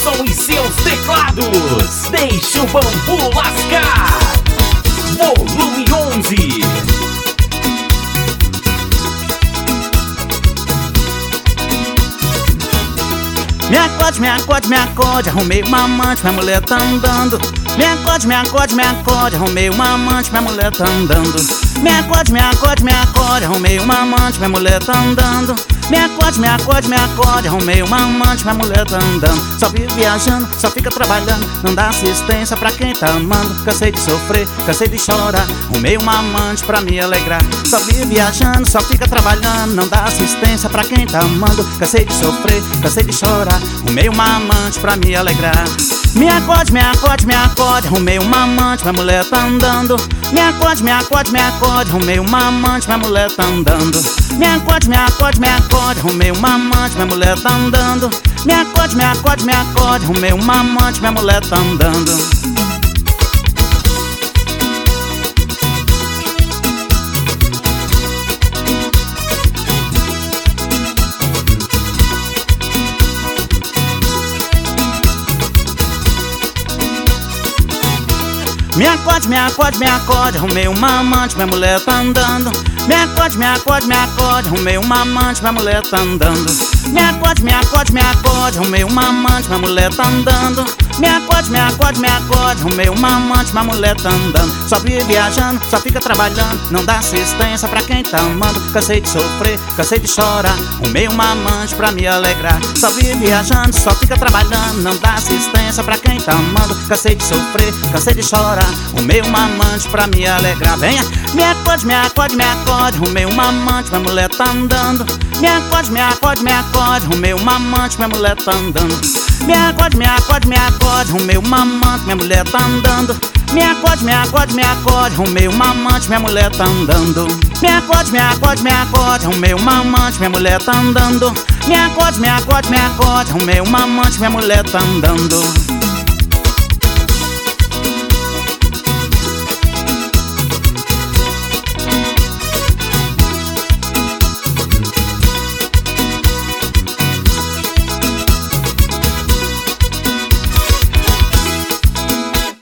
som e seus teclados. Deixa o bambu lascar. Volume 11. Me acorde, me acorde, me acorde, arrumei uma amante, minha mulher tá andando. Me acorde, me acorde, me acorde, arrumei uma amante, minha mulher tá andando. Me acorde, me acorde, me acorde, arrumei uma amante, minha mulher tá andando. Me acorde, me acorde, me acorde, arrumei uma amante, minha mulher tá andando. Só vive viajando, só fica trabalhando, não dá assistência pra quem tá amando. Cansei de sofrer, cansei de chorar, arrumei uma amante pra me alegrar. Só vive viajando, só fica trabalhando, não dá assistência pra quem tá amando. Cansei de sofrer, cansei de chorar, arrumei uma amante pra me alegrar. Me acorde, me acorde, me acorde, arrumei uma amante, minha mulher tá andando. Me acorde, me acorde, me acorde, arrumei uma amante, minha mulher tá andando. Me acorde, me acorde, me acorde, arrumei uma amante, minha mulher tá andando. Me acorde, me acorde, me acorde, arrumei uma amante, minha mulher tá andando. Me acorde, me acorde, me acorde, arrumei uma amante, minha mulher tá andando. Me acorde, me acorde, me acorde, arrumei uma amante, minha mulher tá andando. Me acorde, me acorde, me acorde, arrumei uma amante, minha mulher tá andando. Me acorde, me acorde, me acorde, arrumei uma amante, minha mulher tá andando. Só vive viajando, só fica trabalhando, não dá assistência pra quem tá amando. Cansei de sofrer, cansei de chorar, arrumei uma amante pra me alegrar. Só vive viajando, só fica trabalhando, não dá assistência pra quem tá amando. Cansei de sofrer, cansei de chorar, arrumei uma amante pra me alegrar. Venha, me acorde, me acorde, me acorde, arrumei uma amante, minha mulher tá andando. Me acorde, me acorde, me acorde, arrumei uma amante, minha mulher tá andando. Me acorde, me acorde, me acorde, arrumei uma amante, minha mulher tá andando. Me acorde, me acorde, me acorde, arrumei uma amante, minha mulher tá andando. Me acorde, me acorde, me acorde, arrumei uma amante, minha mulher tá andando. Me acorde, me acorde, me acorde, arrumei uma amante, minha mulher tá andando.